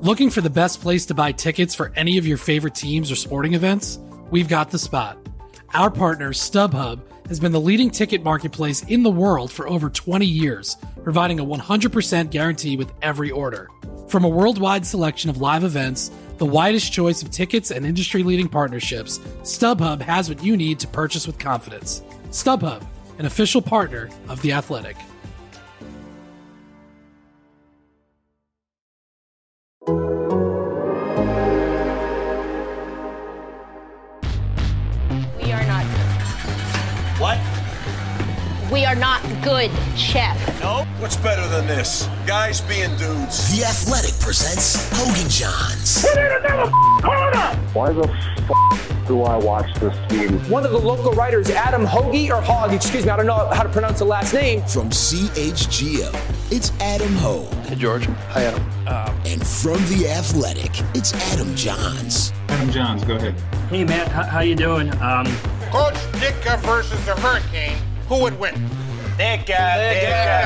Looking for the best place to buy tickets for any of your favorite teams or sporting events? We've got the spot. Our partner, StubHub, has been the leading ticket marketplace in the world for over 20 years, providing a 100% guarantee with every order. From a worldwide selection of live events, the widest choice of tickets and industry-leading partnerships, StubHub has what you need to purchase with confidence. StubHub, an official partner of The Athletic. We are not good. What? We are not good, Chef. No? What's better than this? Guys being dudes. The Athletic presents Hogan Johns. We need another corner! Why the do I watch this team? One of the local writers, Adam Hoagie, or Hogg, excuse me, I don't know how to pronounce the last name. From CHGO, it's Adam Hogue. Hey, George. Hi, Adam. And from The Athletic, it's Adam Johns. Adam Johns, go ahead. Hey, Matt, how you doing? Coach Ditka versus the Hurricane, who would win? Ditka.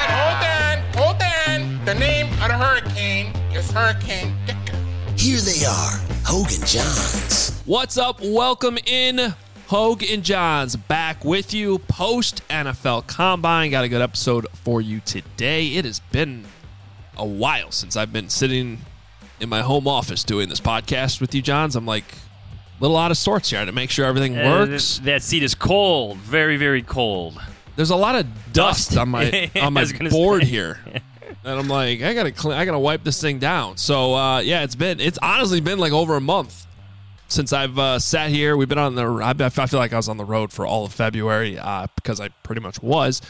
Hold on. The name of the Hurricane is Hurricane Ditka. Here they are, Hogue and Johns. What's up? Welcome in, Hogue and Johns, back with you post NFL Combine. Got a good episode for you today. It has been a while since I've been sitting in my home office doing this podcast with you, Johns. I'm like a little out of sorts here to make sure everything works. That seat is cold, very, very cold. There's a lot of dust on my board here. And I'm like, I gotta wipe this thing down. So it's honestly been like over a month since I've sat here. We've been I feel like I was on the road for all of February because I pretty much was.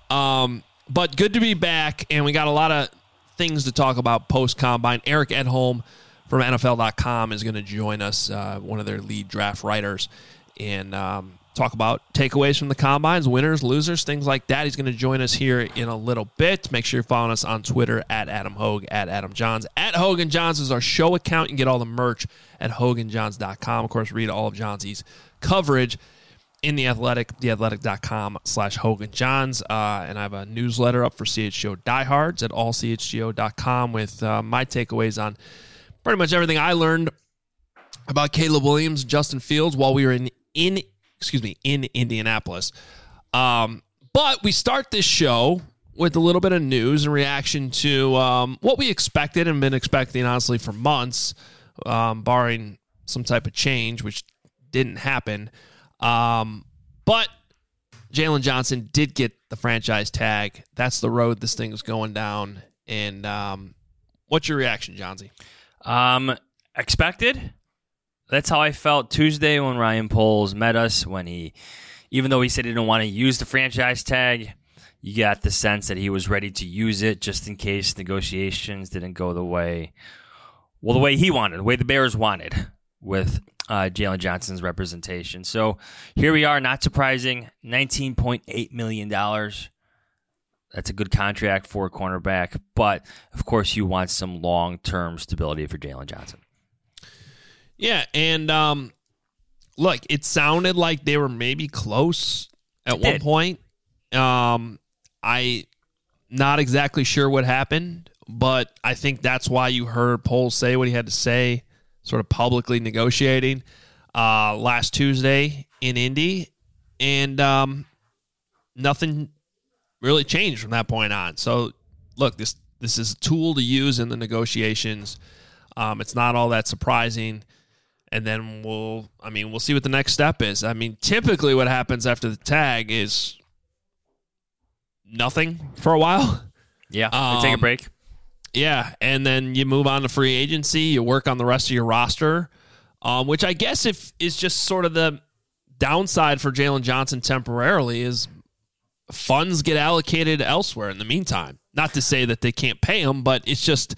But good to be back, and we got a lot of things to talk about post-combine. Eric Edholm from NFL.com is going to join us, one of their lead draft writers, and talk about takeaways from the combines, winners, losers, things like that. He's going to join us here in a little bit. Make sure you're following us on Twitter at Adam Hogue, at Adam Johns. At Hogan Johns is our show account. You can get all the merch at hoganjohns.com. Of course, read all of Johnsy's coverage in The Athletic, theathletic.com/Hogan Johns. And I have a newsletter up for CHGO diehards at allchgo.com with my takeaways on pretty much everything I learned about Caleb Williams, Justin Fields while we were in Indianapolis. But we start this show with a little bit of news in reaction to what we expected and been expecting, honestly, for months, barring some type of change, which didn't happen. But Jalen Johnson did get the franchise tag. That's the road this thing is going down. And what's your reaction, Johnsy? Expected. That's how I felt Tuesday when Ryan Poles met us. Even though he said he didn't want to use the franchise tag, you got the sense that he was ready to use it just in case negotiations didn't go the way he wanted, the way the Bears wanted with Jalen Johnson's representation. So here we are, not surprising, $19.8 million. That's a good contract for a cornerback, but of course you want some long-term stability for Jalen Johnson. Yeah, and look, it sounded like they were maybe close at one point. I'm not exactly sure what happened, but I think that's why you heard Poles say what he had to say, sort of publicly negotiating last Tuesday in Indy, and nothing really changed from that point on. So, look, this is a tool to use in the negotiations. It's not all that surprising. And then we'll see what the next step is. I mean, typically what happens after the tag is nothing for a while. Yeah, we take a break. Yeah, and then you move on to free agency. You work on the rest of your roster, which I guess is just sort of the downside for Jalen Johnson temporarily is funds get allocated elsewhere in the meantime. Not to say that they can't pay him, but it's just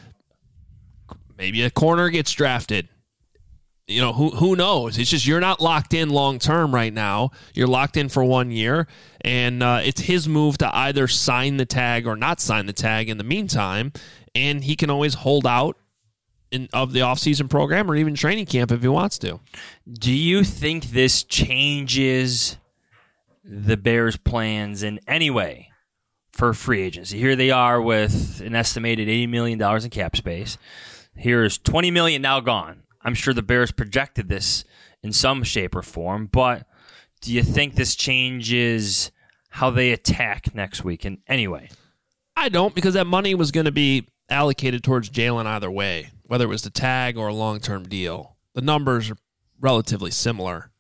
maybe a corner gets drafted. You know, who knows? It's just you're not locked in long-term right now. You're locked in for 1 year, and it's his move to either sign the tag or not sign the tag in the meantime, and he can always hold out of the offseason program or even training camp if he wants to. Do you think this changes the Bears' plans in any way for free agency. Here they are with an estimated $80 million in cap space. Here's $20 million now gone. I'm sure the Bears projected this in some shape or form, but do you think this changes how they attack next week in any way? I don't, because that money was going to be allocated towards Jalen either way, whether it was the tag or a long-term deal. The numbers are relatively similar.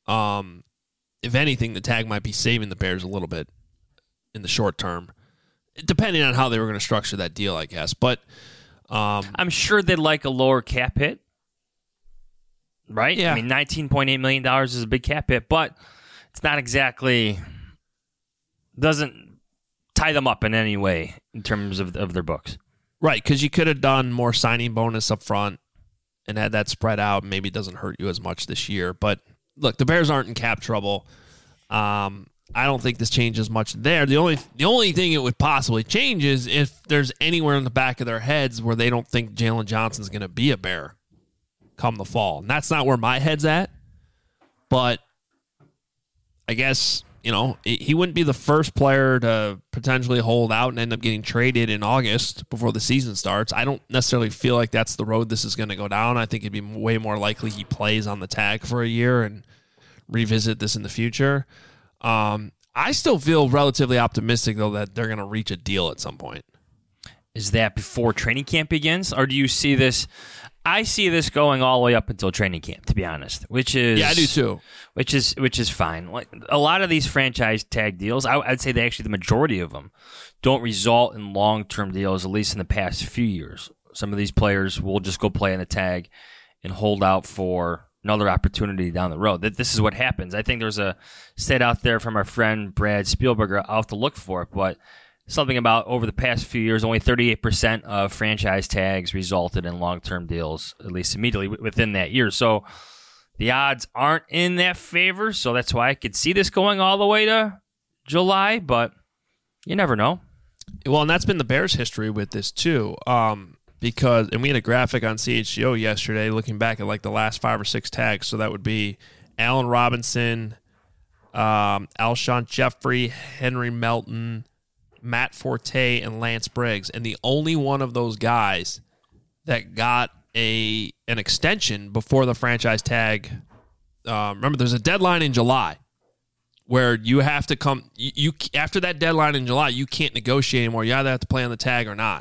If anything, the tag might be saving the Bears a little bit in the short term, depending on how they were going to structure that deal, I guess. But I'm sure they'd like a lower cap hit, right? Yeah. I mean, $19.8 million is a big cap hit, but it's not exactly, doesn't tie them up in any way in terms of their books. Right, because you could have done more signing bonus up front and had that spread out. Maybe it doesn't hurt you as much this year. But look, the Bears aren't in cap trouble. I don't think this changes much there. The only thing it would possibly change is if there's anywhere in the back of their heads where they don't think Jalen Johnson's going to be a Bear come the fall. And that's not where my head's at. But I guess, he wouldn't be the first player to potentially hold out and end up getting traded in August before the season starts. I don't necessarily feel like that's the road this is going to go down. I think it'd be way more likely he plays on the tag for a year and revisit this in the future. I still feel relatively optimistic, though, that they're going to reach a deal at some point. Is that before training camp begins, or do you see this? I see this going all the way up until training camp, to be honest. Which is I do too. Which is fine. Like a lot of these franchise tag deals, I'd say the majority of them don't result in long-term deals, at least in the past few years. Some of these players will just go play on the tag and hold out for another opportunity down the road. This is what happens. I think there's a stat out there from our friend Brad Spielberger. I'll have to look for it, but something about over the past few years, only 38% of franchise tags resulted in long-term deals, at least immediately within that year. So the odds aren't in that favor, so that's why I could see this going all the way to July, but you never know. Well, and that's been the Bears' history with this too. Because we had a graphic on CHGO yesterday looking back at like the last 5 or 6 tags. So that would be Allen Robinson, Alshon Jeffrey, Henry Melton, Matt Forte, and Lance Briggs. And the only one of those guys that got an extension before the franchise tag. Remember, there's a deadline in July where you have to come. You after that deadline in July, you can't negotiate anymore. You either have to play on the tag or not.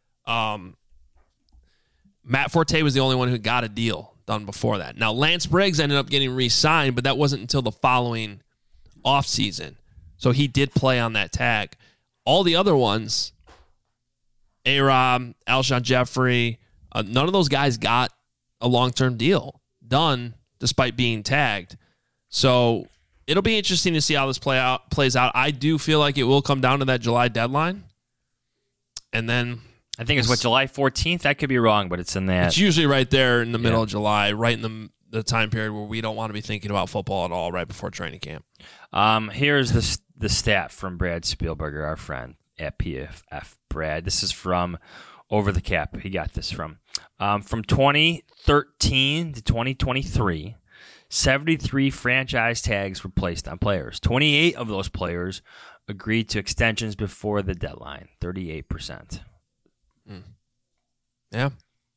Matt Forte was the only one who got a deal done before that. Now, Lance Briggs ended up getting re-signed, but that wasn't until the following offseason. So he did play on that tag. All the other ones, A-Rob, Alshon Jeffrey, none of those guys got a long-term deal done despite being tagged. So it'll be interesting to see how this plays out. I do feel like it will come down to that July deadline. And then I think it's July 14th? I could be wrong, but it's in that. It's usually right there in the middle of July, right in the time period where we don't want to be thinking about football at all, right before training camp. Here's the stat from Brad Spielberger, our friend at PFF. Brad, this is from Over the Cap. He got this from 2013 to 2023, 73 franchise tags were placed on players. 28 of those players agreed to extensions before the deadline, 38%. Yeah.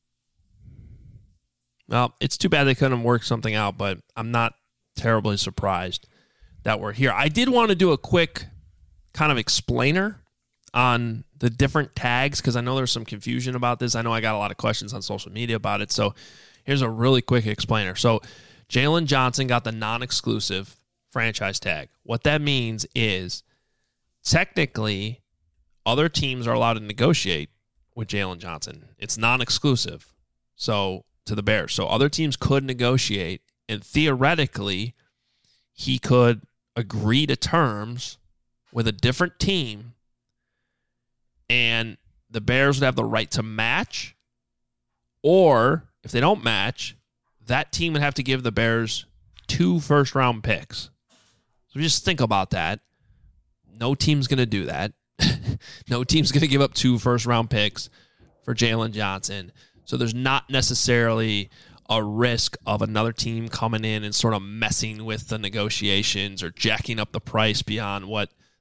Well, it's too bad they couldn't work something out, but I'm not terribly surprised that we're here. I did want to do a quick kind of explainer on the different tags because I know there's some confusion about this. I know I got a lot of questions on social media about it, so here's a really quick explainer. So Jalen Johnson got the non-exclusive franchise tag. What that means is technically other teams are allowed to negotiate with Jalen Johnson. It's non-exclusive to the Bears. So other teams could negotiate, and theoretically, he could agree to terms with a different team, and the Bears would have the right to match, or if they don't match, that team would have to give the Bears 2 first-round picks. So just think about that. No team's going to do that. No team's going to give up 2 first-round picks for Jalen Johnson. So there's not necessarily a risk of another team coming in and sort of messing with the negotiations or jacking up the price beyond what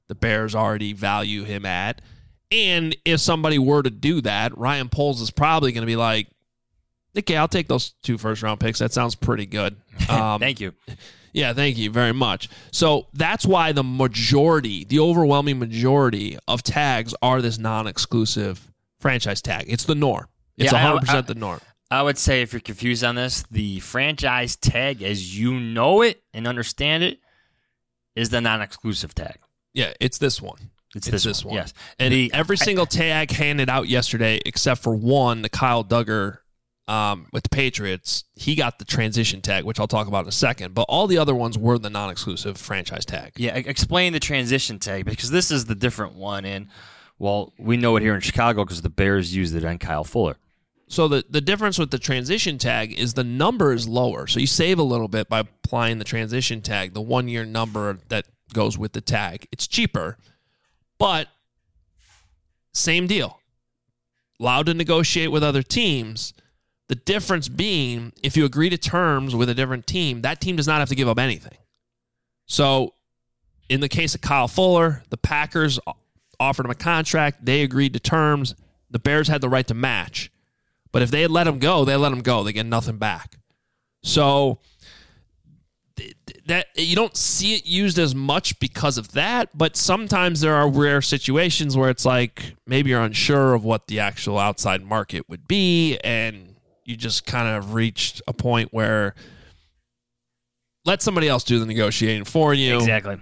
the Bears already value him at. And if somebody were to do that, Ryan Poles is probably going to be like, okay, I'll take those 2 first-round picks. That sounds pretty good. Thank you. Yeah, thank you very much. So that's why the overwhelming majority of tags are this non-exclusive franchise tag. It's the norm. It's 100% the norm. I would say if you're confused on this, the franchise tag as you know it and understand it is the non-exclusive tag. Yeah, it's this one. It's this one. Yes. And every single tag handed out yesterday, except for one, the Kyle Duggar with the Patriots, he got the transition tag, which I'll talk about in a second. But all the other ones were the non-exclusive franchise tag. Yeah, explain the transition tag, because this is the different one. And, well, we know it here in Chicago because the Bears used it on Kyle Fuller. So the difference with the transition tag is the number is lower. So you save a little bit by applying the transition tag, the 1-year number that goes with the tag. It's cheaper. But same deal. Allowed to negotiate with other teams. The difference being, if you agree to terms with a different team, that team does not have to give up anything. So in the case of Kyle Fuller, the Packers offered him a contract. They agreed to terms. The Bears had the right to match. But if they had let him go, they let him go. They get nothing back. So that you don't see it used as much because of that, but sometimes there are rare situations where it's like maybe you're unsure of what the actual outside market would be, and you just kind of reached a point where let somebody else do the negotiating for you. Exactly.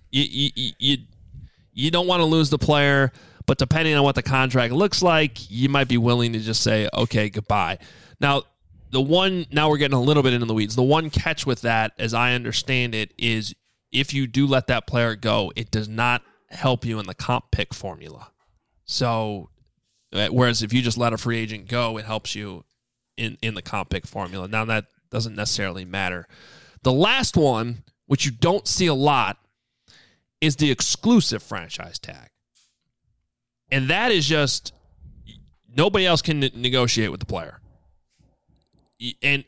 You don't want to lose the player, but depending on what the contract looks like, you might be willing to just say, okay, goodbye. Now we're getting a little bit into the weeds. The one catch with that, as I understand it, is if you do let that player go, it does not help you in the comp pick formula. So, whereas if you just let a free agent go, it helps you in the comp pick formula. Now, that doesn't necessarily matter. The last one, which you don't see a lot, is the exclusive franchise tag. And that is just nobody else can negotiate with the player. And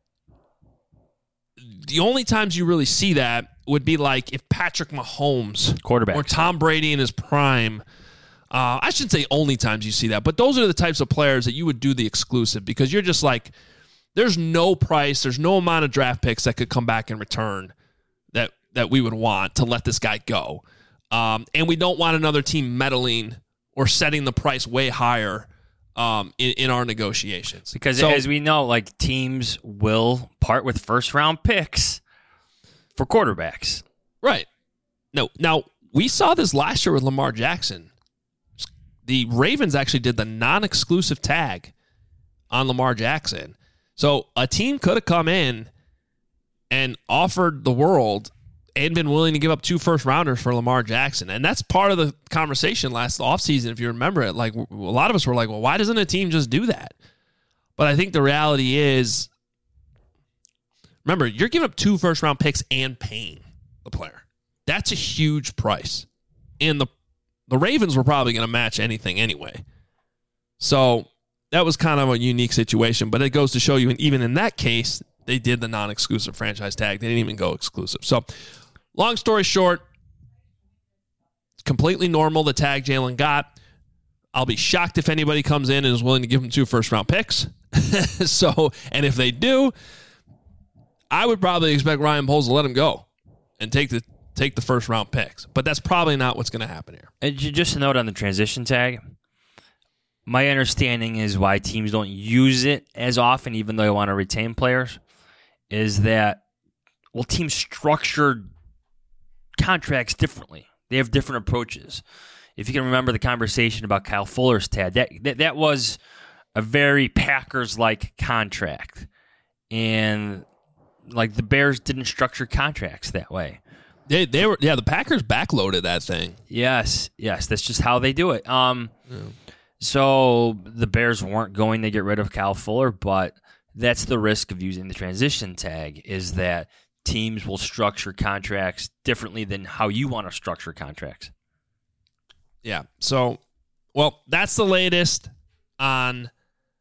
the only times you really see that would be like if Patrick Mahomes, quarterback, or Tom Brady in his prime. I shouldn't say only times you see that, but those are the types of players that you would do the exclusive, because you're just like, there's no price, there's no amount of draft picks that could come back in return that we would want to let this guy go. And we don't want another team meddling or setting the price way higher in our negotiations. Because as we know, like, teams will part with first-round picks for quarterbacks. Right. No. Now, we saw this last year with Lamar Jackson. The Ravens actually did the non-exclusive tag on Lamar Jackson. So a team could have come in and offered the world and been willing to give up 2 first-rounders for Lamar Jackson. And that's part of the conversation last offseason, if you remember it. Like, a lot of us were like, well, why doesn't a team just do that? But I think the reality is, remember, you're giving up 2 first-round picks and paying the player. That's a huge price. And the Ravens were probably going to match anything anyway. So that was kind of a unique situation. But it goes to show you, and even in that case, they did the non-exclusive franchise tag. They didn't even go exclusive. So, long story short, completely normal, the tag Jalen got. I'll be shocked if anybody comes in and is willing to give him 2 first-round picks. And if they do, I would probably expect Ryan Poles to let him go and take the first-round picks. But that's probably not what's going to happen here. And just a note on the transition tag. My understanding is why teams don't use it as often, even though they want to retain players, is that, well, teams structure contracts differently. They have different approaches. If you can remember the conversation about Kyle Fuller's tag, that was a very Packers-like contract. And, like, the Bears didn't structure contracts that way. They were, the Packers backloaded that thing. Yes, that's just how they do it. So the Bears weren't going to get rid of Kyle Fuller, but that's the risk of using the transition tag, is that teams will structure contracts differently than how you want to structure contracts. Yeah. So, well, that's the latest on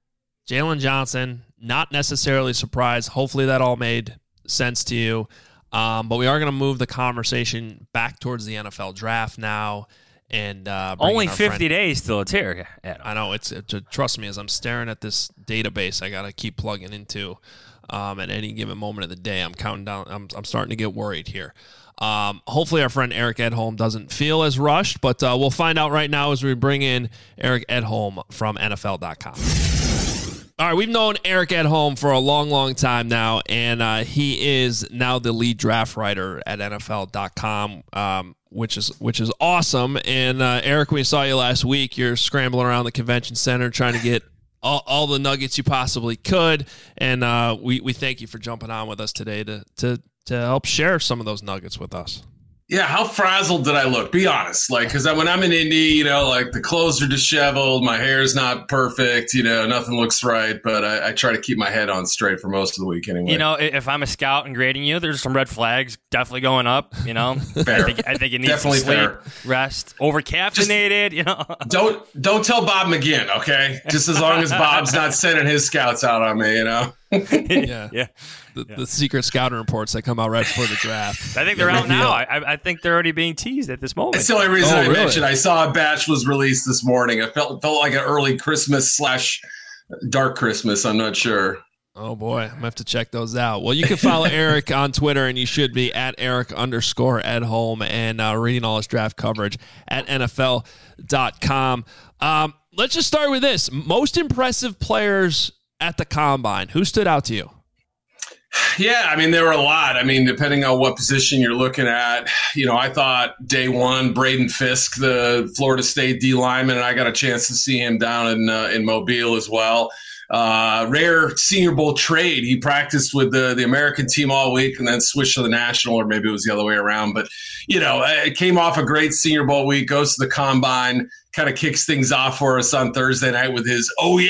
Jalen Johnson. Not necessarily surprised. Hopefully that all made sense to you. But we are going to move the conversation back towards the NFL draft now. And only 50 days till it's here, Adam. I know. Trust me, as I'm staring at this database I got to keep plugging into at any given moment of the day. I'm counting down. I'm starting to get worried here. Hopefully our friend Eric Edholm doesn't feel as rushed, but we'll find out right now as we bring in Eric Edholm from NFL.com. All right, we've known Eric Edholm for a long, long time now, and he is now the lead draft writer at NFL.com, which is awesome. And Eric, we saw you last week. You're scrambling around the convention center trying to get all the nuggets you possibly could, and we thank you for jumping on with us today to help share some of those nuggets with us. Yeah, how frazzled did I look? Be honest. Because when I'm in Indy, the clothes are disheveled, my hair's not perfect, nothing looks right, but I try to keep my head on straight for most of the week anyway. If I'm a scout and grading you, there's some red flags definitely going up, Fair. I think it needs definitely some sleep, fair. Rest, over-caffeinated, Don't tell Bob McGinn, okay? Just as long as Bob's not sending his scouts out on me, Yeah. The secret scouting reports that come out right before the draft. I think they're out now. I think they're already being teased at this moment. That's the only reason I mentioned. I saw a batch was released this morning. It felt like an early Christmas / dark Christmas. I'm not sure. Oh, boy. I'm going to have to check those out. Well, you can follow Eric on Twitter, and you should be at Eric_Edholm and reading all his draft coverage at NFL.com. Let's just start with this. Most impressive players at the Combine. Who stood out to you? Yeah, there were a lot. Depending on what position you're looking at, I thought day one, Braden Fisk, the Florida State D lineman, and I got a chance to see him down in Mobile as well. Rare Senior Bowl trade. He practiced with the American team all week and then switched to the National, or maybe it was the other way around. But, it came off a great Senior Bowl week, goes to the Combine, kind of kicks things off for us on Thursday night with his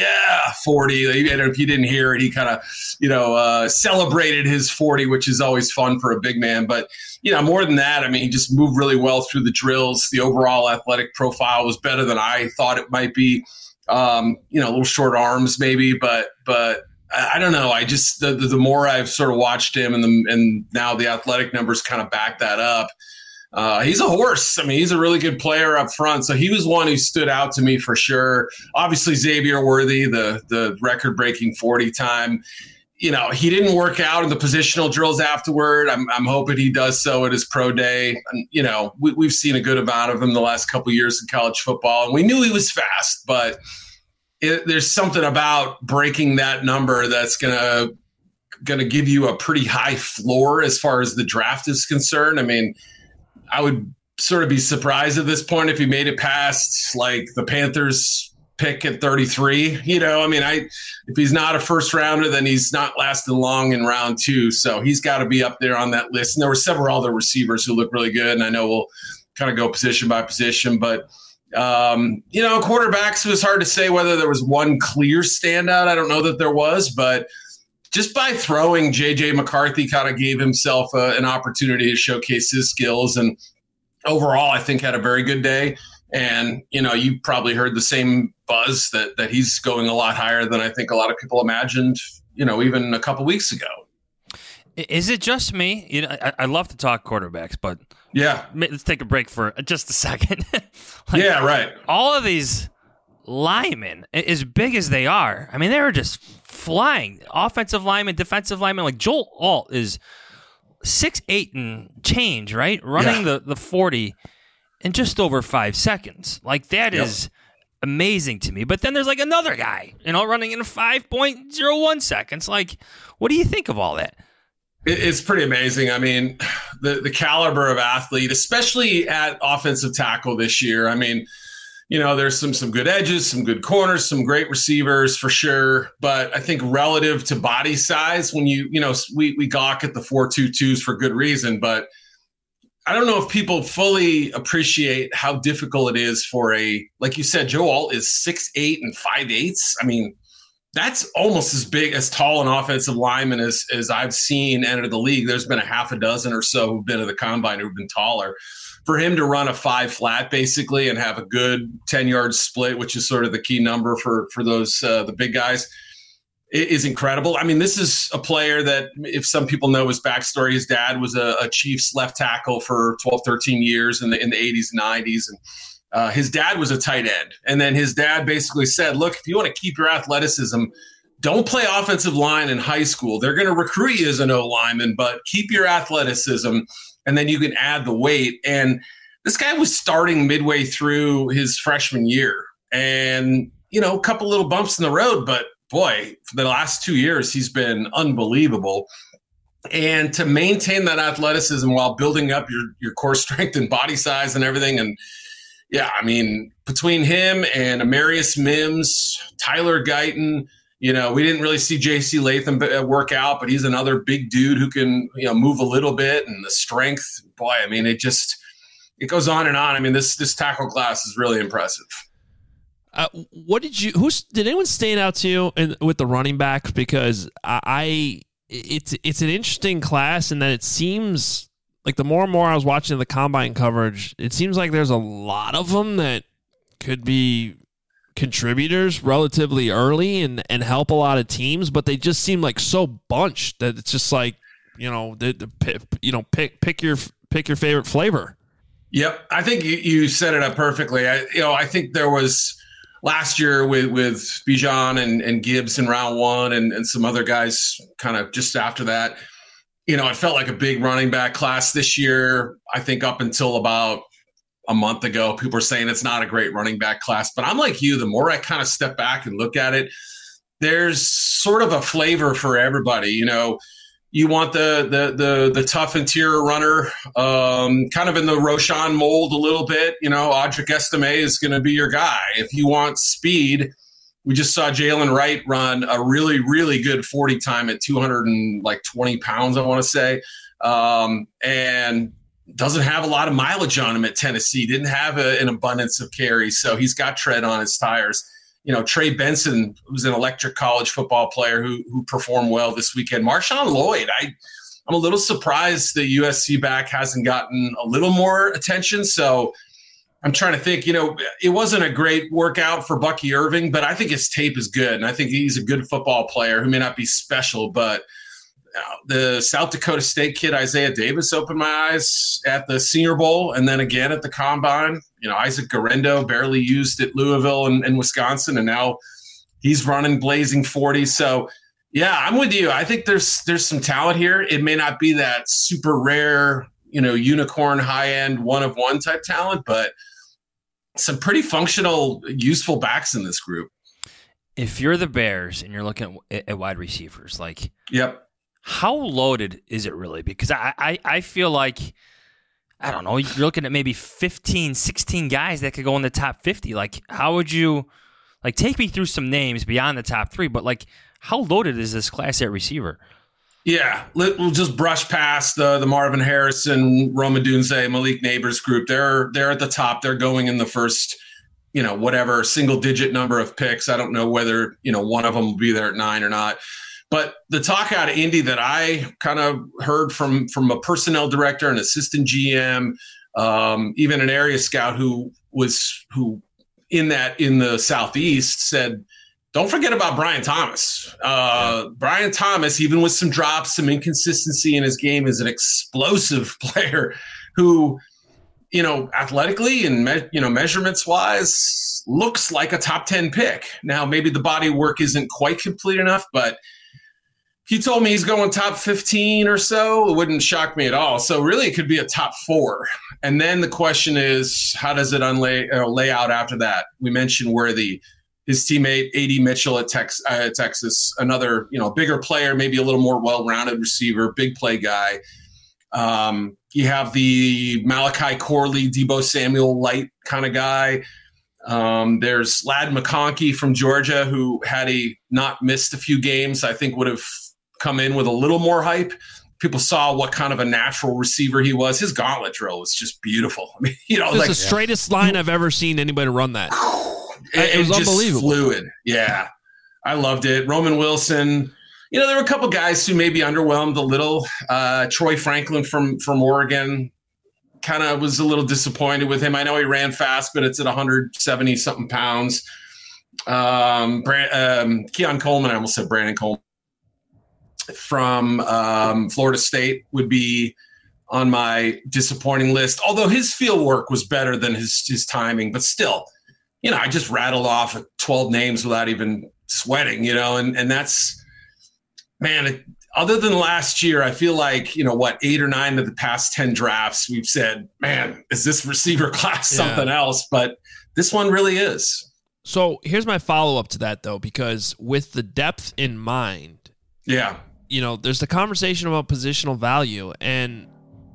40. And if you didn't hear it, he kind of, celebrated his 40, which is always fun for a big man. But, more than that, he just moved really well through the drills. The overall athletic profile was better than I thought it might be. A little short arms maybe, but I don't know. I just, the more I've sort of watched him and now the athletic numbers kind of back that up. He's a horse. He's a really good player up front. So he was one who stood out to me for sure. Obviously, Xavier Worthy, the record-breaking 40 time. He didn't work out in the positional drills afterward. I'm hoping he does so at his pro day. And, we've seen a good amount of him the last couple of years in college football, and we knew he was fast. But there's something about breaking that number that's gonna give you a pretty high floor as far as the draft is concerned. I would sort of be surprised at this point if he made it past like the Panthers pick at 33. If he's not a first rounder, then he's not lasting long in round 2. So he's got to be up there on that list. And there were several other receivers who look really good. And I know we'll kind of go position by position, but quarterbacks, it was hard to say whether there was one clear standout. I don't know that there was, but just by throwing, J.J. McCarthy kind of gave himself an opportunity to showcase his skills. And overall, I think had a very good day. And, you probably heard the same buzz that he's going a lot higher than I think a lot of people imagined, even a couple weeks ago. Is it just me? I love to talk quarterbacks, but yeah, let's take a break for just a second. Yeah, right. All of these linemen, as big as they are, they were just flying. Offensive linemen, defensive linemen, like Joel Alt is 6'8" and change, right? Running the 40 in just over 5 seconds. Like that is amazing to me. But then there's like another guy, running in 5.01 seconds. Like, what do you think of all that? It's pretty amazing. The caliber of athlete, especially at offensive tackle this year. There's some good edges, some good corners, some great receivers for sure. But I think relative to body size, when we gawk at the 4.22s for good reason, but I don't know if people fully appreciate how difficult it is for like you said, Joe Alt is 6'8" and 5/8. That's almost as tall an offensive lineman as I've seen enter the league. There's been a half a dozen or so who've been at the Combine who've been taller. For him to run a 5 flat basically and have a good 10-yard split, which is sort of the key number for those the big guys, is incredible. I mean, this is a player that, if some people know his backstory, his dad was a Chiefs left tackle for 12, 13 years in the 80s and 90s. And his dad was a tight end. And then his dad basically said, look, if you want to keep your athleticism, don't play offensive line in high school. They're going to recruit you as an O-lineman, but keep your athleticism, and then you can add the weight. And this guy was starting midway through his freshman year. And, a couple little bumps in the road, but boy, for the last 2 years, he's been unbelievable. And to maintain that athleticism while building up your core strength and body size and everything. And yeah, I mean, between him and Amarius Mims, Tyler Guyton, we didn't really see J.C. Latham work out, but he's another big dude who can, move a little bit, and the strength, boy, I mean, it goes on and on. I mean, this tackle class is really impressive. Did anyone stand out to you with the running backs? Because it's an interesting class, and that it seems like the more and more I was watching the combine coverage, it seems like there's a lot of them that could be contributors relatively early and help a lot of teams, but they just seem like so bunched that it's just like, pick your favorite flavor. Yep. I think you set it up perfectly. I think there was last year with Bijan and Gibbs in round one and some other guys kind of just after that, it felt like a big running back class this year. I think up until about a month ago, people were saying it's not a great running back class, but I'm like you, the more I kind of step back and look at it, there's sort of a flavor for everybody. You want the tough interior runner, kind of in the Roshan mold a little bit. Audric Estime is going to be your guy. If you want speed, we just saw Jalen Wright run a really, really good 40 time at 220 pounds, I want to say, and doesn't have a lot of mileage on him at Tennessee. Didn't have an abundance of carries, so he's got tread on his tires. Trey Benson, who's an electric college football player who performed well this weekend. Marshawn Lloyd, I'm a little surprised the USC back hasn't gotten a little more attention. So I'm trying to think, it wasn't a great workout for Bucky Irving, but I think his tape is good. And I think he's a good football player who may not be special, but the South Dakota State kid, Isaiah Davis, opened my eyes at the Senior Bowl and then again at the Combine. Isaac Garendo barely used at Louisville and Wisconsin, and now he's running blazing 40. So, yeah, I'm with you. I think there's some talent here. It may not be that super rare, unicorn, high-end, one-of-one type talent, but some pretty functional, useful backs in this group. If you're the Bears and you're looking at wide receivers, yep. How loaded is it really? Because I feel like, I don't know, you're looking at maybe 15, 16 guys that could go in the top 50. How would you, take me through some names beyond the top three, but, how loaded is this class at receiver? Yeah, we'll just brush past the Marvin Harrison, Rome Odunze, Malik Neighbors group. They're at the top. They're going in the first, whatever single-digit number of picks. I don't know whether, one of them will be there at 9 or not. But the talk out of Indy that I kind of heard from a personnel director, an assistant GM, even an area scout who in the Southeast said, don't forget about Brian Thomas. Brian Thomas, even with some drops, some inconsistency in his game, is an explosive player who, athletically and measurements wise, looks like a top 10 pick. Now, maybe the body work isn't quite complete enough, but he told me he's going top 15 or so. It wouldn't shock me at all. So really, it could be a top 4. And then the question is, how does it lay out after that? We mentioned Worthy, his teammate A.D. Mitchell at Texas, another bigger player, maybe a little more well-rounded receiver, big play guy. You have the Malachi Corley, Deebo Samuel light kind of guy. There's Ladd McConkey from Georgia, who had he not missed a few games, I think would have come in with a little more hype. People saw what kind of a natural receiver he was. His gauntlet drill was just beautiful. I mean, it's the straightest line I've ever seen anybody run that. It was unbelievable. Fluid. Yeah. I loved it. Roman Wilson. There were a couple guys who maybe underwhelmed a little. Troy Franklin from Oregon, kind of was a little disappointed with him. I know he ran fast, but it's at 170-something pounds. Keon Coleman, I almost said Brandon Coleman, from Florida State would be on my disappointing list, although his field work was better than his timing. But still, I just rattled off 12 names without even sweating, and that's, man, other than last year, I feel like, 8 or 9 of the past 10 drafts, we've said, man, is this receiver class something else? But this one really is. So here's my follow-up to that, though, because with the depth in mind, there's the conversation about positional value, and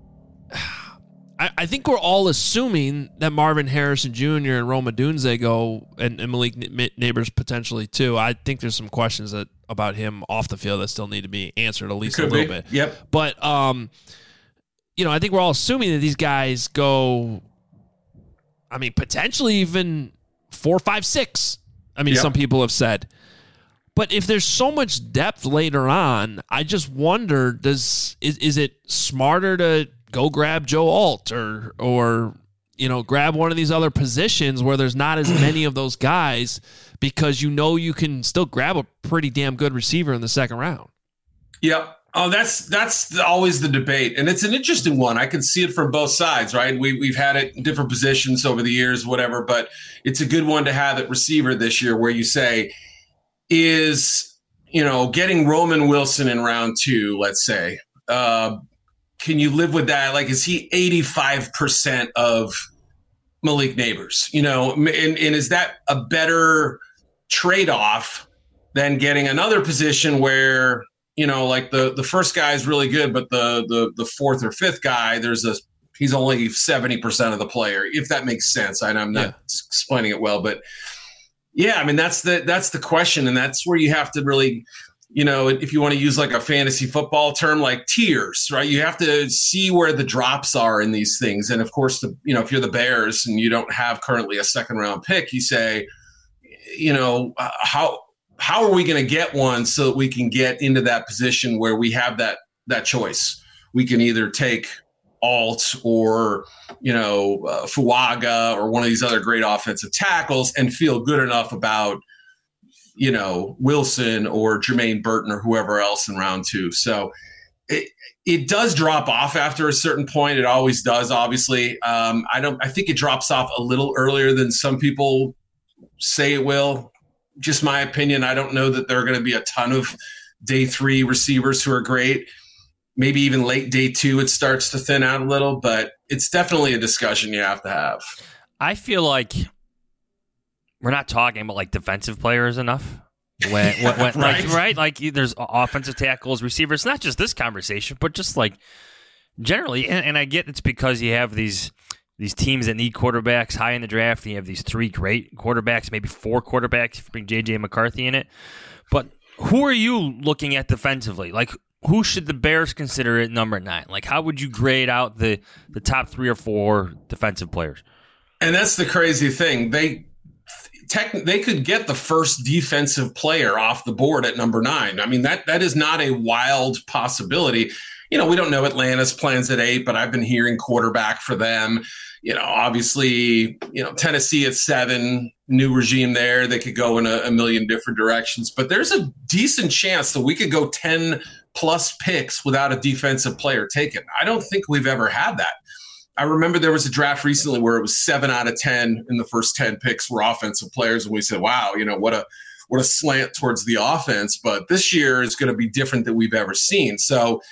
I think we're all assuming that Marvin Harrison Jr. and Rome Odunze go, and Malik Neighbors potentially too. I think there's some questions about him off the field that still need to be answered at least a little bit. Yep. But I think we're all assuming that these guys go, potentially even 4, 5, 6. Some people have said. But if there's so much depth later on, I just wonder, is it smarter to go grab Joe Alt or grab one of these other positions where there's not as many of those guys, because you can still grab a pretty damn good receiver in the second round? Yep. Oh, that's always the debate, and it's an interesting one. I can see it from both sides, right? We've had it in different positions over the years, whatever, but it's a good one to have at receiver this year, where you say, is getting Roman Wilson in round 2, let's say, can you live with that? Like, is he 85% of Malik Neighbors? And is that a better trade-off than getting another position where, like the first guy is really good, but the fourth or fifth guy, he's only 70% of the player, if that makes sense. I'm not explaining it well, but that's the question. And that's where you have to really, if you want to use like a fantasy football term, like tiers, right? You have to see where the drops are in these things. And of course, if you're the Bears and you don't have currently a second round pick, you say, how are we going to get one so that we can get into that position where we have that choice? We can either take Alt or, Fuaga or one of these other great offensive tackles and feel good enough about, Wilson or Jermaine Burton or whoever else in round 2. So it does drop off after a certain point. It always does, obviously. I think it drops off a little earlier than some people say it will. Just my opinion. I don't know that there are going to be a ton of day 3 receivers who are great. Maybe even late day 2, it starts to thin out a little, but it's definitely a discussion you have to have. I feel like we're not talking about like defensive players enough. When right? Like there's offensive tackles, receivers, not just this conversation, but just like generally. And I get it's because you have these teams that need quarterbacks high in the draft. And you have these 3 great quarterbacks, maybe 4 quarterbacks if you bring J.J. McCarthy in it. But who are you looking at defensively? Like, who should the Bears consider at number 9? Like, how would you grade out the top 3 or 4 defensive players? And that's the crazy thing. They could get the first defensive player off the board at number 9. That is not a wild possibility. We don't know Atlanta's plans at 8, but I've been hearing quarterback for them. Obviously, Tennessee at 7, new regime there. They could go in a million different directions, but there's a decent chance that we could go 10 plus picks without a defensive player taken. I don't think we've ever had that. I remember there was a draft recently where it was 7 out of 10 in the first 10 picks were offensive players. And we said, wow, what a slant towards the offense. But this year is going to be different than we've ever seen. So,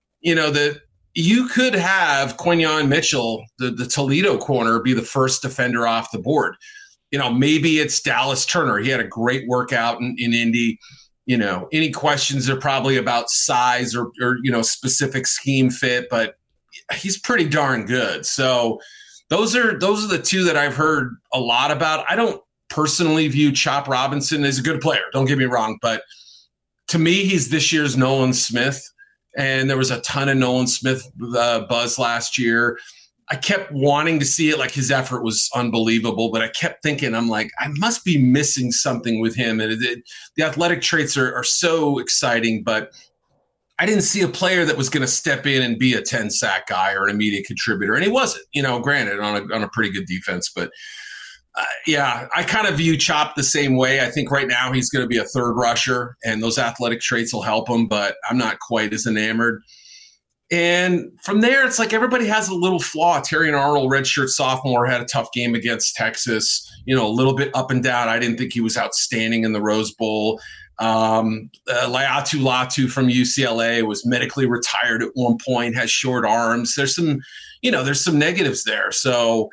you could have Quinyon Mitchell, the Toledo corner, be the first defender off the board. Maybe it's Dallas Turner. He had a great workout in Indy. Any questions are probably about size or specific scheme fit, but he's pretty darn good. So those are the 2 that I've heard a lot about. I don't personally view Chop Robinson as a good player. Don't get me wrong, but to me, he's this year's Nolan Smith. And there was a ton of Nolan Smith buzz last year. I kept wanting to see it. Like, his effort was unbelievable, but I kept thinking, I'm like, I must be missing something with him. And the athletic traits are so exciting, but I didn't see a player that was going to step in and be a 10-sack guy or an immediate contributor. And he wasn't, granted, on a pretty good defense. But Yeah, I kind of view Chop the same way. I think right now he's going to be a third rusher, and those athletic traits will help him, but I'm not quite as enamored. And from there, it's like everybody has a little flaw. Terrion Arnold, redshirt sophomore, had a tough game against Texas, a little bit up and down. I didn't think he was outstanding in the Rose Bowl. Laiatu Latu from UCLA was medically retired at one point, has short arms. There's some negatives there. So,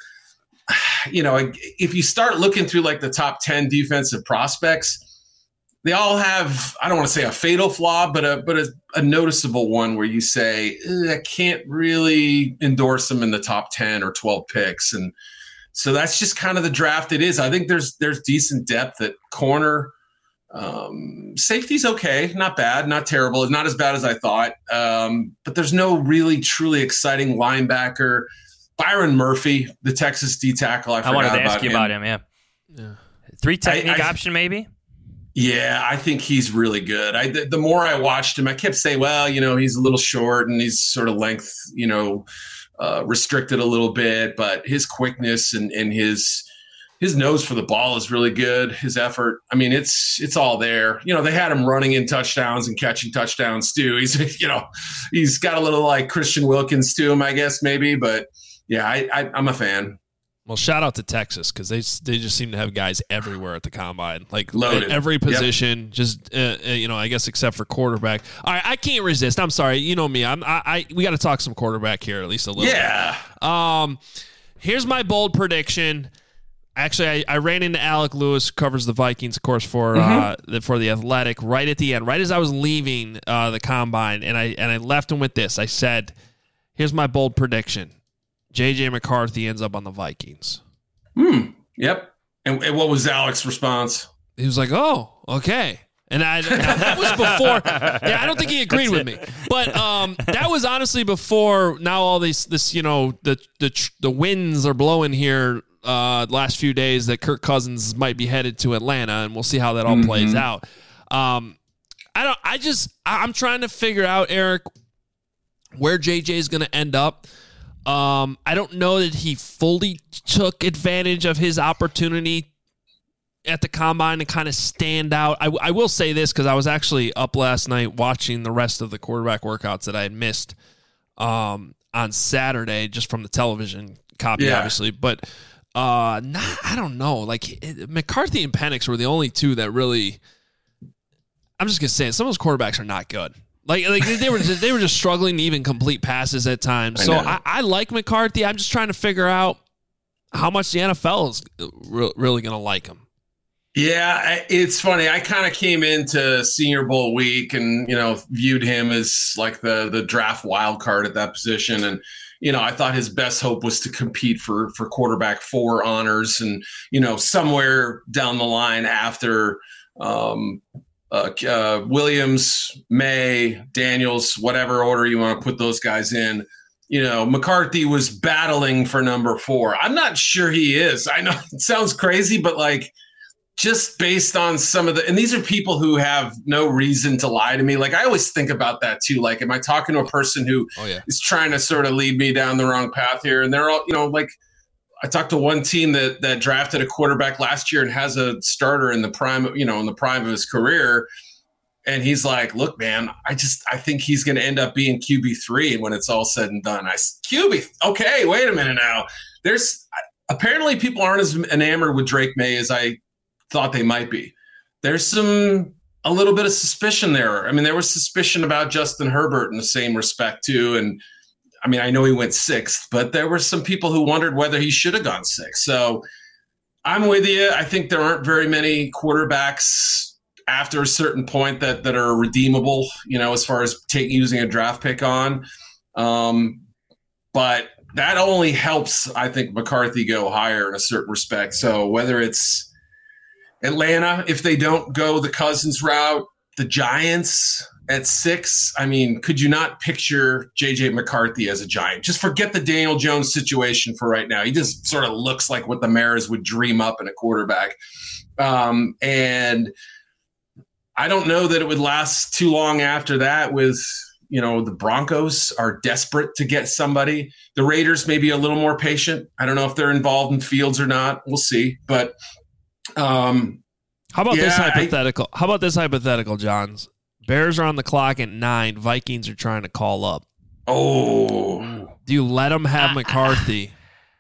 if you start looking through like the top 10 defensive prospects, they all have, I don't want to say a fatal flaw, but a noticeable one where you say, I can't really endorse them in the top 10 or 12 picks. And so that's just kind of the draft it is. I think there's decent depth at corner. Safety's okay, not bad, not terrible, not as bad as I thought. But there's no really truly exciting linebacker. Byron Murphy, the Texas D tackle. I wanted to ask you about him. Yeah. 3 technique option, maybe. Yeah, I think he's really good. The more I watched him, I kept saying, well, he's a little short and he's sort of length, restricted a little bit, but his quickness and his nose for the ball is really good. His effort, I mean, it's all there. They had him running in touchdowns and catching touchdowns too. He's got a little like Christian Wilkins to him, I guess, maybe, but yeah, I'm a fan. Well, shout out to Texas because they just seem to have guys everywhere at the combine, like loaded. At every position. Yep. Just I guess except for quarterback. All right, I can't resist. I'm sorry, you know me. We got to talk some quarterback here at least a little. Yeah. Bit. Here's my bold prediction. Actually, I ran into Alec Lewis, covers the Vikings, of course, for the Athletic, right at the end, right as I was leaving the combine, and I left him with this. I said, "Here's my bold prediction." J.J. McCarthy ends up on the Vikings. Yep. And what was Alex's response? He was like, "Oh, okay." And that was before. Yeah, I don't think he agreed with me, but that was honestly before. Now all this the winds are blowing here. Last few days that Kirk Cousins might be headed to Atlanta, and we'll see how that all plays out. I'm trying to figure out, Eric, where JJ is going to end up. I don't know that he fully took advantage of his opportunity at the combine to kind of stand out. I will say this because I was actually up last night watching the rest of the quarterback workouts that I had missed on Saturday just from the television copy, obviously. But I don't know. Like McCarthy and Penix were the only two that really. I'm just gonna say some of those quarterbacks are not good. Like they were just struggling to even complete passes at times. So I like McCarthy. I'm just trying to figure out how much the NFL is really going to like him. Yeah, it's funny. I kind of came into Senior Bowl week and viewed him as like the draft wild card at that position, and I thought his best hope was to compete for quarterback 4 honors, and somewhere down the line after. Williams, May, Daniels, whatever order you want to put those guys in, McCarthy was battling for number 4. I'm not sure he is. I know it sounds crazy, but like just based on some of and these are people who have no reason to lie to me. Like I always think about that too. Like, am I talking to a person who is trying to sort of lead me down the wrong path here? And they're all, like, I talked to one team that drafted a quarterback last year and has a starter in the prime, in the prime of his career. And he's like, look, man, I think he's going to end up being QB3 when it's all said and done. QB. Okay. Wait a minute now. Apparently people aren't as enamored with Drake May as I thought they might be. There's a little bit of suspicion there. I mean, there was suspicion about Justin Herbert in the same respect too. And I mean, I know he went 6th, but there were some people who wondered whether he should have gone 6th. So I'm with you. I think there aren't very many quarterbacks after a certain point that are redeemable, as far as using a draft pick on. But that only helps, I think, McCarthy go higher in a certain respect. So whether it's Atlanta, if they don't go the Cousins route, the Giants at 6, I mean, could you not picture J.J. McCarthy as a Giant? Just forget the Daniel Jones situation for right now. He just sort of looks like what the Maras would dream up in a quarterback. And I don't know that it would last too long after that with The Broncos are desperate to get somebody. The Raiders may be a little more patient. I don't know if they're involved in Fields or not. We'll see. But how about this hypothetical? How about this hypothetical, Johns? Bears are on the clock at 9. Vikings are trying to call up. Oh. Do you let them have McCarthy?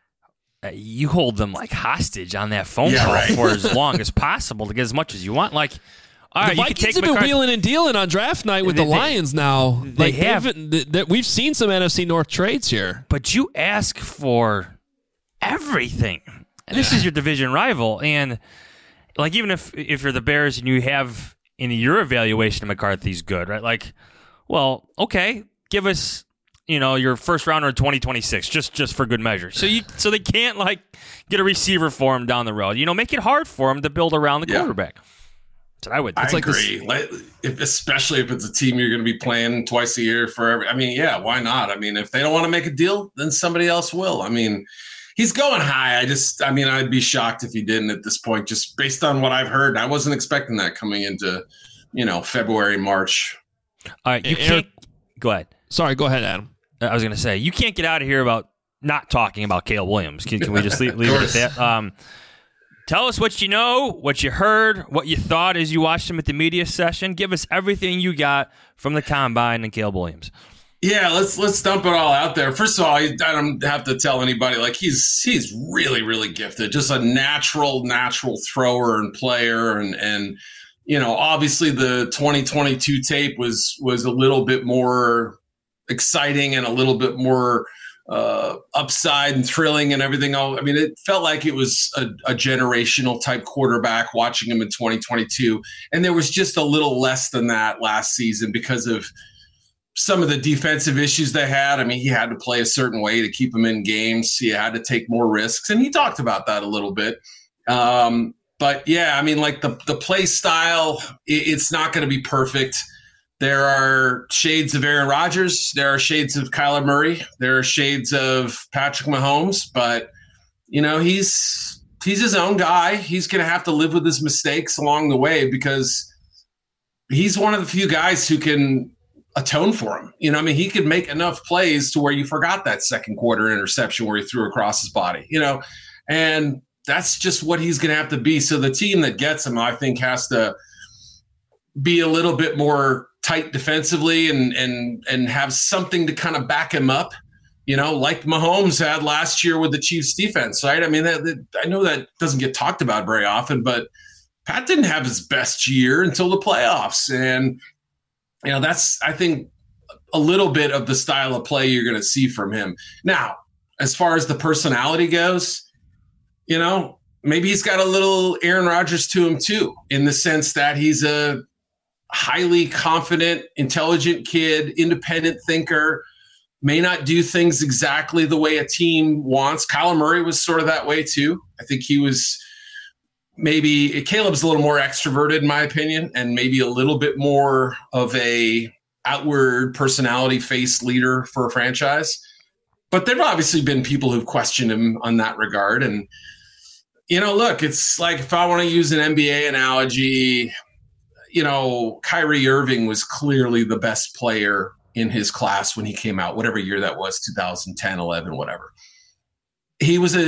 You hold them like hostage on that phone call for as long as possible to get as much as you want. Like, all right, the Vikings have been wheeling and dealing on draft night with the Lions now. We've seen some NFC North trades here. But you ask for everything. And this is your division rival. And like, even if you're the Bears and you have in your evaluation of McCarthy's good, right? Like, well, okay, give us your first rounder in 2026, just for good measure. So they can't like get a receiver for him down the road. Make it hard for him to build around the quarterback. That's what I would. I agree. Especially if it's a team you're going to be playing twice a year forever. I mean, yeah, why not? I mean, if they don't want to make a deal, then somebody else will. I mean, he's going high. I'd be shocked if he didn't at this point, just based on what I've heard. I wasn't expecting that coming into, February, March. All right, you can't. Go ahead. Sorry, go ahead, Adam. I was going to say, you can't get out of here about not talking about Caleb Williams. Can we just leave it at that? Tell us what you know, what you heard, what you thought as you watched him at the media session. Give us everything you got from the Combine and Caleb Williams. Yeah, let's dump it all out there. First of all, I don't have to tell anybody, like, he's really, really gifted. Just a natural thrower and player. And obviously the 2022 tape was a little bit more exciting and a little bit more upside and thrilling and everything else. I mean, it felt like it was a generational type quarterback watching him in 2022. And there was just a little less than that last season because of some of the defensive issues they had. I mean, he had to play a certain way to keep him in games. He had to take more risks. And he talked about that a little bit. But yeah, I mean, like the play style, it's not going to be perfect. There are shades of Aaron Rodgers. There are shades of Kyler Murray. There are shades of Patrick Mahomes. But, he's his own guy. He's going to have to live with his mistakes along the way because he's one of the few guys who can atone for him. He could make enough plays to where you forgot that second quarter interception where he threw across his body, and that's just what he's going to have to be. So the team that gets him, I think, has to be a little bit more tight defensively and have something to kind of back him up, like Mahomes had last year with the Chiefs defense, right? I mean, I know that doesn't get talked about very often, but Pat didn't have his best year until the playoffs. And, that's, I think, a little bit of the style of play you're going to see from him. Now, as far as the personality goes, maybe he's got a little Aaron Rodgers to him too, in the sense that he's a highly confident, intelligent kid, independent thinker, may not do things exactly the way a team wants. Kyler Murray was sort of that way too. I think he was Caleb's a little more extroverted in my opinion, and maybe a little bit more of a outward personality face leader for a franchise. But there've obviously been people who've questioned him on that regard. And, look, it's like, if I want to use an NBA analogy, Kyrie Irving was clearly the best player in his class when he came out, whatever year that was, 2010, 11, whatever. He led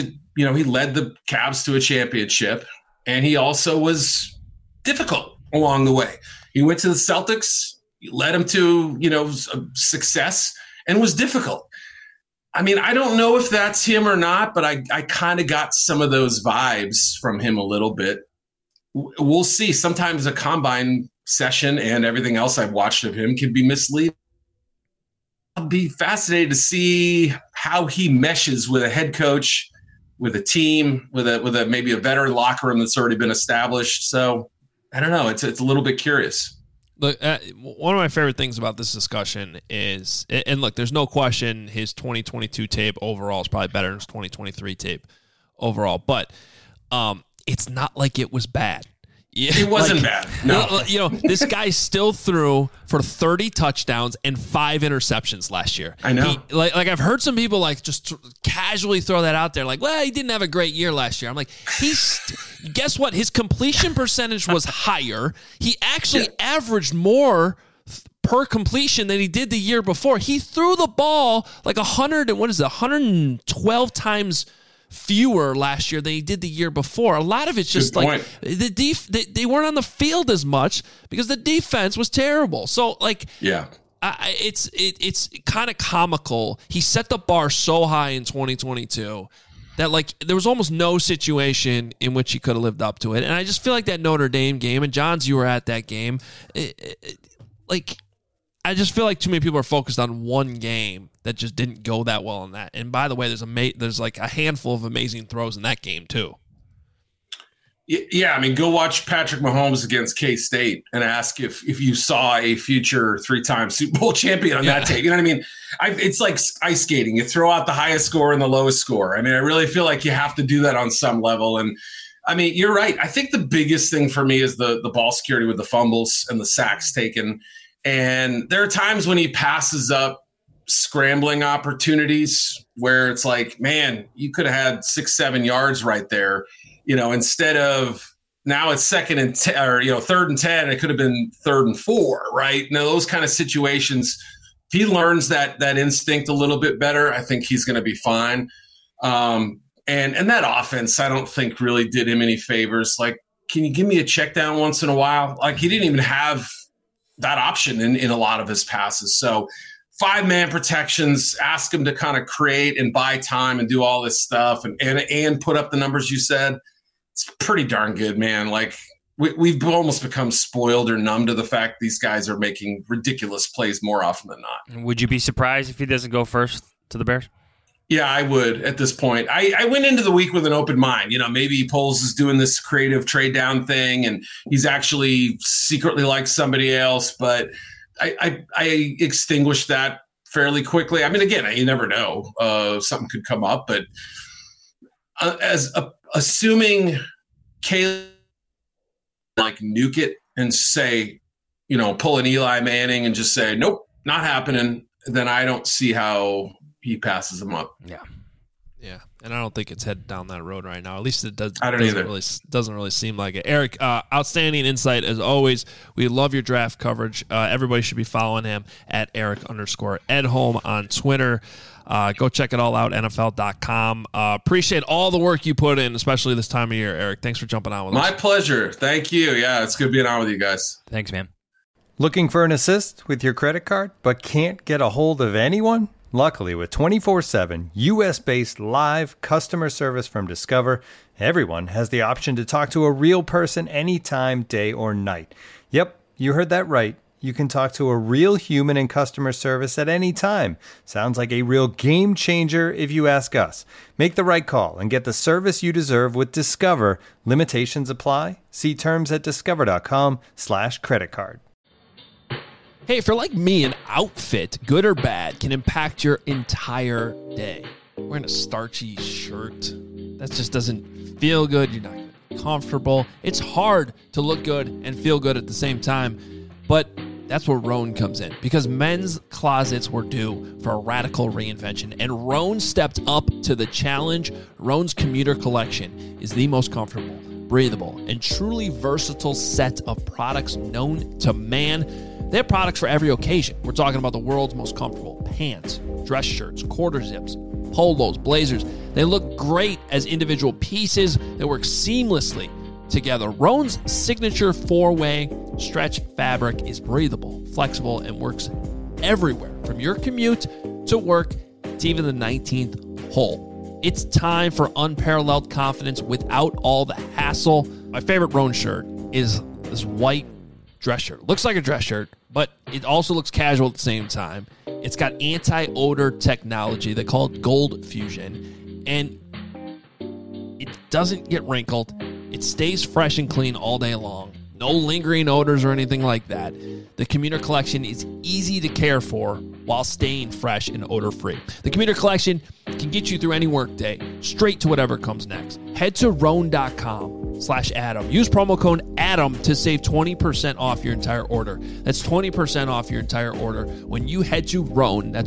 the Cavs to a championship, and he also was difficult along the way. He went to the Celtics, led him to, success, and was difficult. I mean, I don't know if that's him or not, but I kind of got some of those vibes from him a little bit. We'll see. Sometimes a combine session and everything else I've watched of him can be misleading. I'll be fascinated to see how he meshes with a head coach, with a team, with a maybe a veteran locker room that's already been established. So I don't know. It's a little bit curious. Look, one of my favorite things about this discussion is, and look, there's no question his 2022 tape overall is probably better than his 2023 tape overall, but it's not like it was bad. It wasn't bad. No. This guy still threw for 30 touchdowns and 5 interceptions last year. I know. I've heard some people just casually throw that out there. Like, well, he didn't have a great year last year. I'm like, guess what? His completion percentage was higher. He actually averaged more per completion than he did the year before. He threw the ball like 112 times fewer last year than he did the year before. A lot of it's just like they weren't on the field as much because the defense was terrible. So like, yeah, it's kind of comical. He set the bar so high in 2022 that like there was almost no situation in which he could have lived up to it. And I just feel like that Notre Dame game, and Johns, you were at that game, like I just feel like too many people are focused on one game that just didn't go that well in that. And by the way, there's like a handful of amazing throws in that game too. Yeah, I mean, go watch Patrick Mahomes against K-State and ask if you saw a future 3-time Super Bowl champion on that tape. You know what I mean? It's like ice skating. You throw out the highest score and the lowest score. I mean, I really feel like you have to do that on some level. And I mean, you're right. I think the biggest thing for me is the ball security with the fumbles and the sacks taken. And there are times when he passes up scrambling opportunities where it's like, man, you could have had 6-7 yards right there. You know, instead of now it's 2nd and 10 or, 3rd and 10, it could have been 3rd and 4, right? Now, those kind of situations, if he learns that instinct a little bit better, I think he's going to be fine. And that offense, I don't think really did him any favors. Like, can you give me a check down once in a while? Like, he didn't even have that option in a lot of his passes. So 5-man protections, ask him to kind of create and buy time and do all this stuff and put up the numbers you said. It's pretty darn good, man. Like we've almost become spoiled or numb to the fact these guys are making ridiculous plays more often than not. Would you be surprised if he doesn't go first to the Bears? Yeah, I would at this point. I went into the week with an open mind. Maybe Poles is doing this creative trade down thing and he's actually secretly like somebody else, but I extinguished that fairly quickly. I mean, again, you never know. Something could come up, but assuming Caleb like nuke it and say, pull an Eli Manning and just say, nope, not happening, then I don't see how he passes him up. Yeah. And I don't think it's headed down that road right now. At least it doesn't really seem like it. Eric, outstanding insight as always. We love your draft coverage. Everybody should be following him at Eric_Edholm on Twitter. Go check it all out, NFL.com. Appreciate all the work you put in, especially this time of year, Eric. Thanks for jumping on with us. My pleasure. Thank you. Yeah, it's good being on with you guys. Thanks, man. Looking for an assist with your credit card, but can't get a hold of anyone? Luckily, with 24/7 U.S.-based live customer service from Discover, everyone has the option to talk to a real person anytime, day or night. Yep, you heard that right. You can talk to a real human in customer service at any time. Sounds like a real game changer if you ask us. Make the right call and get the service you deserve with Discover. Limitations apply. See terms at discover.com/creditcard. Hey, if you're like me, an outfit, good or bad, can impact your entire day. Wearing a starchy shirt, that just doesn't feel good. You're not going to be comfortable. It's hard to look good and feel good at the same time. But that's where Rhone comes in, because men's closets were due for a radical reinvention, and Rhone stepped up to the challenge. Rhone's commuter collection is the most comfortable, breathable, and truly versatile set of products known to man. They have products for every occasion. We're talking about the world's most comfortable pants, dress shirts, quarter zips, polos, blazers. They look great as individual pieces that work seamlessly together. Rhone's signature 4-way stretch fabric is breathable, flexible, and works everywhere, from your commute to work to even the 19th hole. It's time for unparalleled confidence without all the hassle. My favorite Rhone shirt is this white dress shirt. Looks like a dress shirt, but it also looks casual at the same time. It's got anti-odor technology. They call it Gold Fusion, and it doesn't get wrinkled. It stays fresh and clean all day long. No lingering odors or anything like that. The Commuter Collection is easy to care for while staying fresh and odor-free. The Commuter Collection can get you through any workday, straight to whatever comes next. Head to Rhone.com/Adam. Use promo code ADAM to save 20% off your entire order. That's 20% off your entire order when you head to Rhone. That's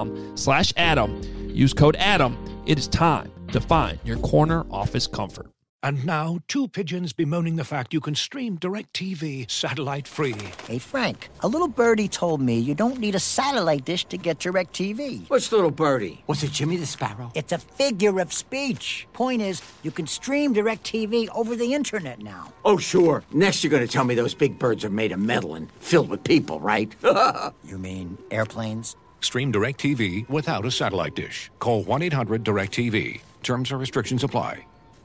RHONE.com/Adam. Use code ADAM. It is time to find your corner office comfort. And now, two pigeons bemoaning the fact you can stream DirecTV satellite-free. Hey, Frank, a little birdie told me you don't need a satellite dish to get DirecTV. What's little birdie? Was it Jimmy the Sparrow? It's a figure of speech. Point is, you can stream DirecTV over the internet now. Oh, sure. Next you're going to tell me those big birds are made of metal and filled with people, right? You mean airplanes? Stream DirecTV without a satellite dish. Call 1-800-DirecTV. Terms and restrictions apply.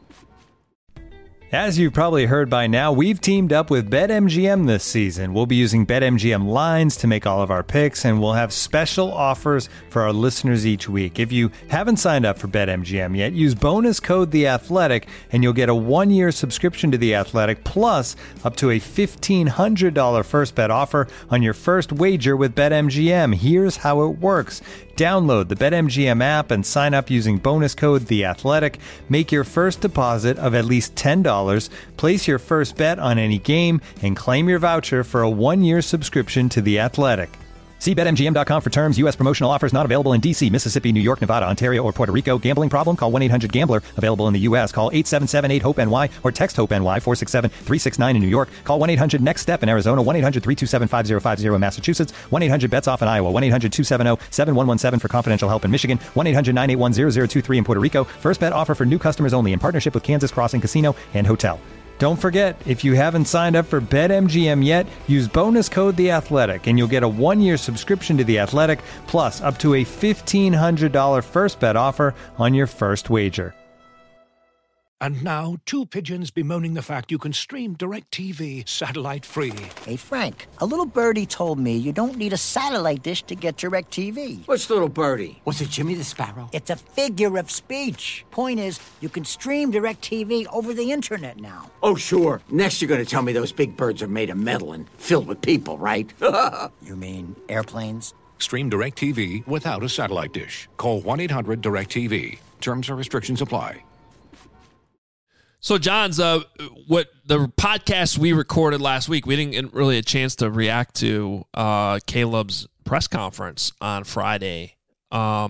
As you've probably heard by now, we've teamed up with BetMGM this season. We'll be using BetMGM lines to make all of our picks, and we'll have special offers for our listeners each week. If you haven't signed up for BetMGM yet, use bonus code The Athletic, and you'll get a 1-year subscription to The Athletic, plus up to a $1,500 first bet offer on your first wager with BetMGM. Here's how it works. Download the BetMGM app and sign up using bonus code The Athletic. Make your first deposit of at least $10. Place your first bet on any game and claim your voucher for a 1-year subscription to The Athletic. See BetMGM.com for terms. U.S. promotional offers not available in D.C., Mississippi, New York, Nevada, Ontario, or Puerto Rico. Gambling problem? Call 1-800-GAMBLER. Available in the U.S. Call 877-8-HOPE-NY or text HOPE-NY 467-369 in New York. Call 1-800-NEXT-STEP in Arizona. 1-800-327-5050 in Massachusetts. 1-800-BETS-OFF in Iowa. 1-800-270-7117 for confidential help in Michigan. 1-800-981-0023 in Puerto Rico. First bet offer for new customers only in partnership with Kansas Crossing Casino and Hotel. Don't forget, if you haven't signed up for BetMGM yet, use bonus code The Athletic, and you'll get a 1-year subscription to The Athletic, plus up to a $1,500 first bet offer on your first wager. And now, two pigeons bemoaning the fact you can stream DirecTV satellite-free. Hey, Frank, a little birdie told me you don't need a satellite dish to get DirecTV. What's little birdie? Was it Jimmy the Sparrow? It's a figure of speech. Point is, you can stream DirecTV over the internet now. Oh, sure. Next you're going to tell me those big birds are made of metal and filled with people, right? You mean airplanes? Stream DirecTV without a satellite dish. Call 1-800-DirecTV. Terms and restrictions apply. So, John's, what the podcast we recorded last week, we didn't get really a chance to react to Caleb's press conference on Friday. I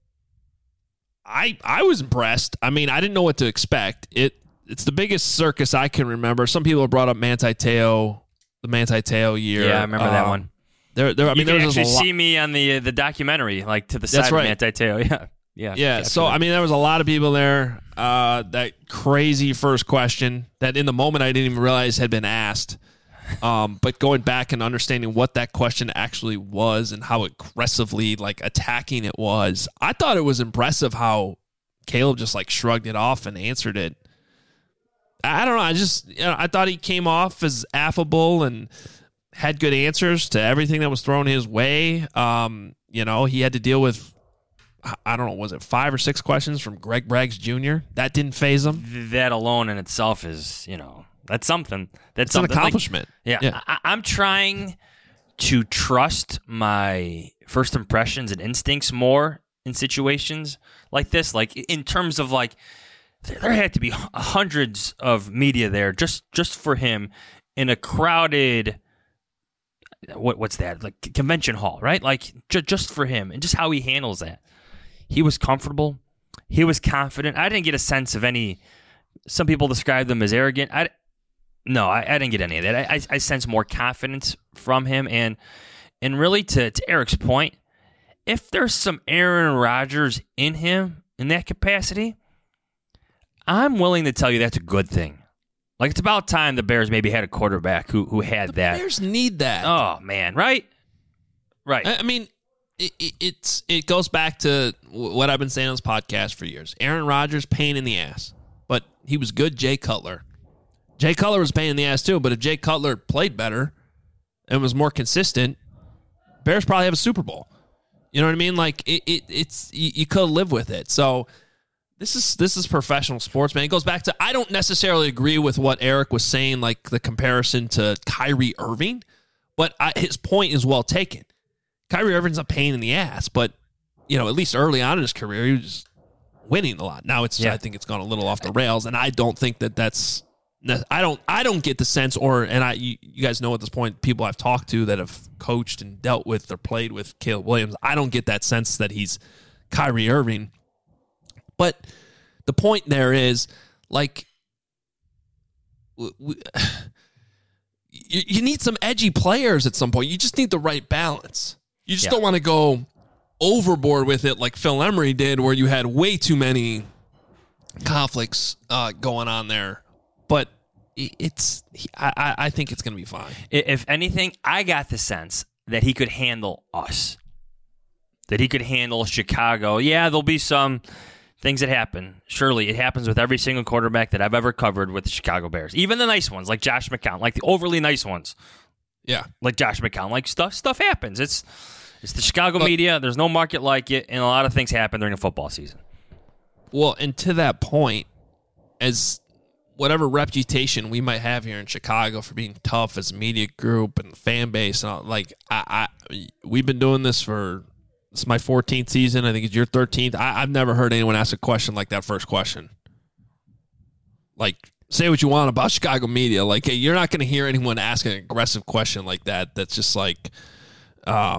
was impressed. I mean, I didn't know what to expect. It's the biggest circus I can remember. Some people have brought up Manti Te'o, the Manti Te'o year. Yeah, I remember that one. I mean, you can actually see me on the documentary, like to the side of Manti Te'o. Yeah. Yeah. So, I mean, there was a lot of people there. That crazy first question that in the moment I didn't even realize had been asked. But going back and understanding what that question actually was and how aggressively attacking it was, I thought it was impressive how Caleb just shrugged it off and answered it. I don't know. I thought he came off as affable and had good answers to everything that was thrown his way. He had to deal with, I don't know, was it 5 or 6 questions from Greg Braggs Jr.? That didn't faze him. That alone in itself is, that's something. That's an accomplishment. Yeah. I'm trying to trust my first impressions and instincts more in situations like this. In terms of there had to be hundreds of media there just for him in a crowded, what's that? Convention hall, right? Just for him and just how he handles that. He was comfortable. He was confident. I didn't get a sense of any. Some people describe them as arrogant. I didn't get any of that. I sense more confidence from him. And really, to Eric's point, if there's some Aaron Rodgers in him in that capacity, I'm willing to tell you that's a good thing. It's about time the Bears maybe had a quarterback who had that. The Bears need that. Oh, man, right? Right. I mean, it goes back to what I've been saying on this podcast for years. Aaron Rodgers, pain in the ass, but he was good. Jay Cutler was pain in the ass too. But if Jay Cutler played better and was more consistent, Bears probably have a Super Bowl. You know what I mean? It's you could live with it. So this is professional sports, man. It goes back to, I don't necessarily agree with what Eric was saying, the comparison to Kyrie Irving, but his point is well taken. Kyrie Irving's a pain in the ass, but at least early on in his career, he was winning a lot. Now I think it's gone a little off the rails, and I don't think that's. I don't get the sense, you guys know at this point, people I've talked to that have coached and dealt with or played with Caleb Williams, I don't get that sense that he's Kyrie Irving. But the point there is, you need some edgy players at some point. You just need the right balance. You just don't want to go overboard with it like Phil Emery did, where you had way too many conflicts going on there. But I think it's going to be fine. If anything, I got the sense that he could handle us, that he could handle Chicago. Yeah, there'll be some things that happen. Surely, it happens with every single quarterback that I've ever covered with the Chicago Bears. Even the nice ones, like Josh McCown, like the overly nice ones. Yeah, like Josh McCown. Like stuff happens. It's the Chicago media. There's no market like it, and a lot of things happen during a football season. Well, and to that point, as whatever reputation we might have here in Chicago for being tough as a media group and fan base, and all, like we've been doing this for, this is my 14th season. I think it's your 13th. I've never heard anyone ask a question like that first question. Like, say what you want about Chicago media. Like, hey, you're not going to hear anyone ask an aggressive question like that. That's just like, I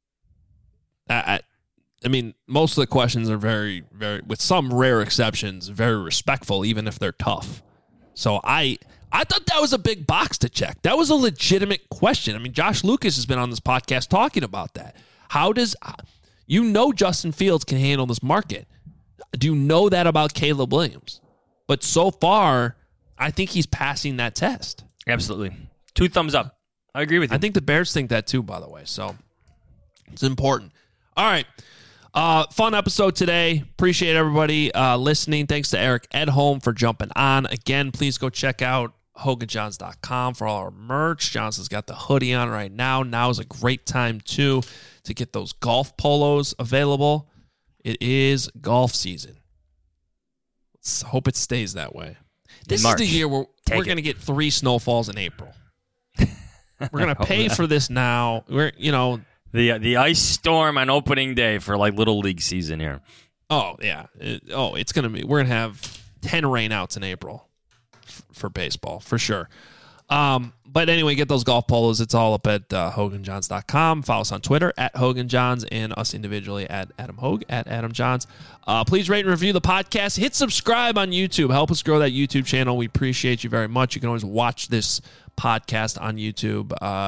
mean, most of the questions are very, very, with some rare exceptions, very respectful, even if they're tough. So I thought that was a big box to check. That was a legitimate question. I mean, Josh Lucas has been on this podcast talking about that. How does, Justin Fields can handle this market. Do you know that about Caleb Williams? But so far, I think he's passing that test. Absolutely. 2 thumbs up. I agree with you. I think the Bears think that too, by the way. So it's important. All right. Fun episode today. Appreciate everybody listening. Thanks to Eric Edholm for jumping on. Again, please go check out HoganJohns.com for all our merch. Johnson's got the hoodie on right now. Now is a great time, too, to get those golf polos available. It is golf season. Let's hope it stays that way. This is the year where we're going to get 3 snowfalls in April. We're going to pay for this now. The ice storm on opening day for like Little League season here. Oh, yeah. It's going to be, we're going to have 10 rainouts in April for baseball, for sure. But anyway, get those golf polos. It's all up at HoganJohns.com. Follow us on Twitter at HoganJohns and us individually at Adam Hogue, at Adam Johns. Please rate and review the podcast. Hit subscribe on YouTube. Help us grow that YouTube channel. We appreciate you very much. You can always watch this podcast on YouTube.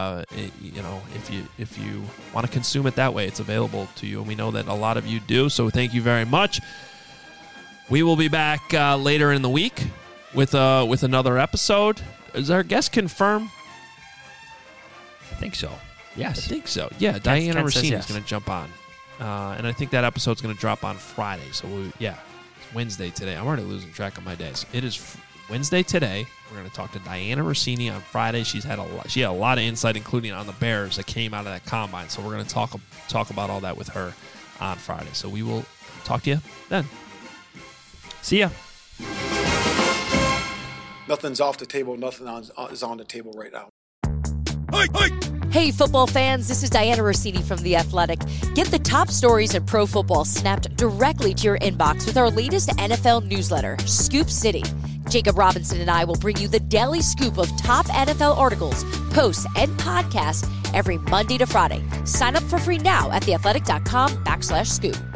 If you want to consume it that way, it's available to you, and we know that a lot of you do. So thank you very much. We will be back later in the week with another episode. Is our guest confirmed? I think so. Yes, I think so. Yeah, Diana Rossini is going to jump on, and I think that episode's going to drop on Friday. So it's Wednesday today. I'm already losing track of my days. It is Wednesday today. We're going to talk to Diana Rossini on Friday. She had a lot of insight, including on the Bears that came out of that combine. So we're going to talk about all that with her on Friday. So we will talk to you then. See ya. Nothing's off the table. Nothing is on the table right now. Hey, football fans, this is Diana Rossini from The Athletic. Get the top stories in pro football snapped directly to your inbox with our latest NFL newsletter, Scoop City. Jacob Robinson and I will bring you the daily scoop of top NFL articles, posts, and podcasts every Monday to Friday. Sign up for free now at theathletic.com/scoop.